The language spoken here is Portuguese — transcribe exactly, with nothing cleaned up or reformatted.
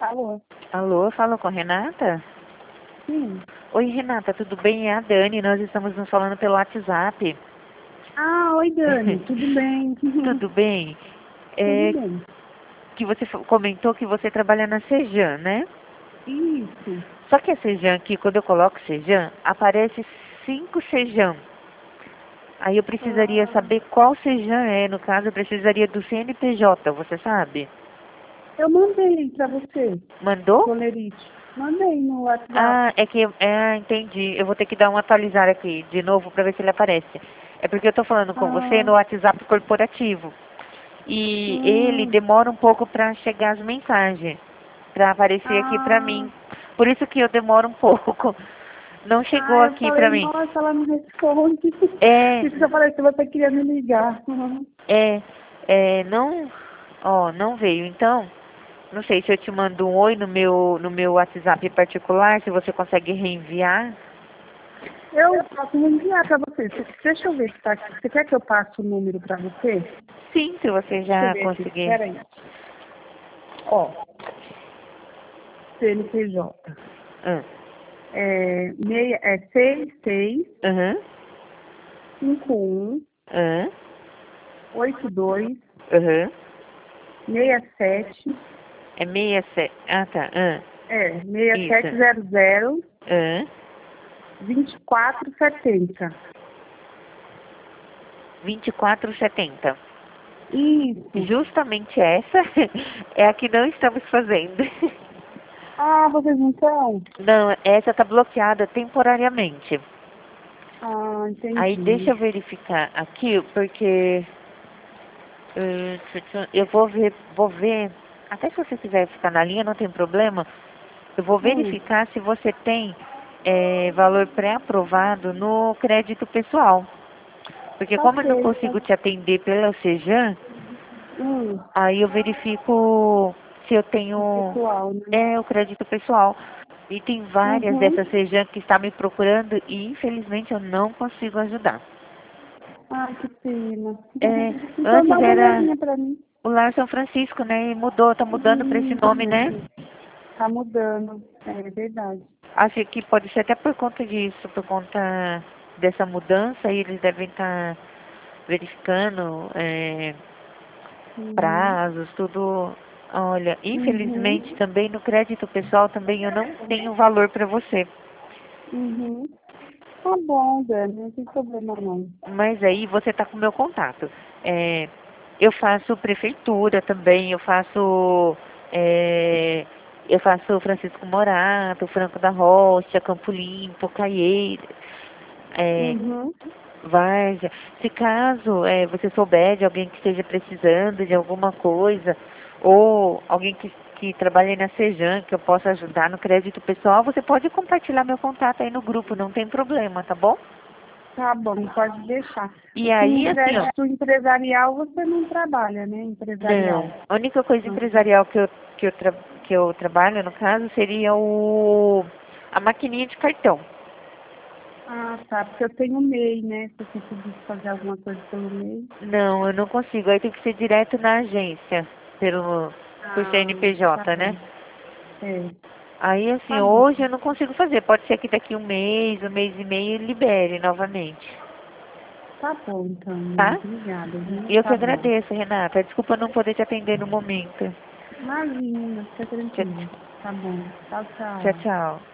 Alô? Alô, falo com a Renata? Sim. Oi, Renata, tudo bem? É a Dani, nós estamos nos falando pelo WhatsApp. Ah, oi Dani, tudo bem? Tudo bem? É, Tudo bem. que você fa- comentou que você trabalha na Sejan, né? Isso. Só que a Sejan aqui, quando eu coloco Sejan, aparece cinco Sejan. Aí eu precisaria Ah, saber qual Sejan é. No caso, eu precisaria do C N P J, você sabe? eu mandei pra você, Mandou? Bolerite. Mandei no WhatsApp. Ah, é que, é, entendi. Eu vou ter que dar um atualizar aqui de novo para ver se ele aparece. É porque eu estou falando com você Ah, no WhatsApp corporativo. E ele hum, demora um pouco para chegar as mensagens, para aparecer aqui para ah, mim. Por isso que eu demoro um pouco. Não chegou ah, eu aqui para falei, mim. nossa, ela não responde. É, Por isso que eu falei que você queria me ligar. Uhum. é, é, não, ó, não veio. Então, não sei se eu te mando um oi no meu, no meu WhatsApp particular, se você consegue reenviar. Eu posso enviar pra você. Deixa eu ver se tá aqui. Você quer que eu passe o número pra você? Sim, se você Deixa eu já ver aqui. conseguir. Peraí. Ó, C N P J. Ah, É, meia, é seis seis Aham, cinco um aham, oito dois aham. seis sete É meia sete. Ah, tá. Ah, é seis isso. sete zero zero Ah, vinte e quatro setenta. vinte e quatro setenta. Isso. Justamente essa é a que não estamos fazendo. Ah, vocês não estão? Não, essa está bloqueada temporariamente. Ah, Aí deixa entendi. eu verificar aqui, porque eh, eu vou ver, vou ver, até se você quiser ficar na linha, não tem problema, eu vou Hum, verificar se você tem eh, valor pré-aprovado no crédito pessoal. Porque como eu não ok. Tá. consigo te atender pela Sejan, Hum, aí eu verifico se eu tenho pessoal, né? é, o crédito pessoal. E tem várias Uhum. dessas Sejan que está me procurando e infelizmente eu não consigo ajudar. Ah, que pena. É, Então dá antes uma era olhadinha pra mim. o Lar São Francisco, né? E mudou, tá mudando para esse nome, né? Isso. Tá mudando. É verdade. Acho que pode ser até por conta disso, por conta dessa mudança, e eles devem estar verificando é, Uhum. prazos, tudo. Olha, infelizmente Uhum. também no crédito pessoal também eu não tenho valor para você. Uhum. Tá bom, Dani, não tem problema não. Mas aí você tá com o meu contato. É, eu faço prefeitura também, eu faço é, eu faço Francisco Morato, Franco da Rocha, Campo Limpo, Caieiras, é, Uhum. Várzea. Se caso é, você souber de alguém que esteja precisando de alguma coisa, ou alguém que, que trabalhe na Sejan, que eu possa ajudar no crédito pessoal, você pode compartilhar meu contato aí no grupo, não tem problema, tá bom? Tá bom, pode deixar. E Com aí, assim, ó, crédito empresarial você não trabalha, né? não, Empresarial. a única coisa Não. empresarial que eu, que eu, tra que eu trabalho, no caso, seria o a maquininha de cartão. Ah, tá, porque eu tenho o MEI, né? Se eu conseguisse fazer alguma coisa pelo MEI. Não, eu não consigo, aí tem que ser direto na agência, pelo, por Ah, tá C N P J, né? bom. É, Aí, assim, tá bom. hoje eu não consigo fazer. Pode ser que daqui um mês, um mês e meio, ele libere novamente, Tá bom, então, Dani. tá? Obrigada, viu? E eu que Tá bom. agradeço, Renata. Desculpa não poder te atender no momento. Imagina, fica Tchau, tranquila. Tá bom. Tchau, tchau. tchau. Tchau.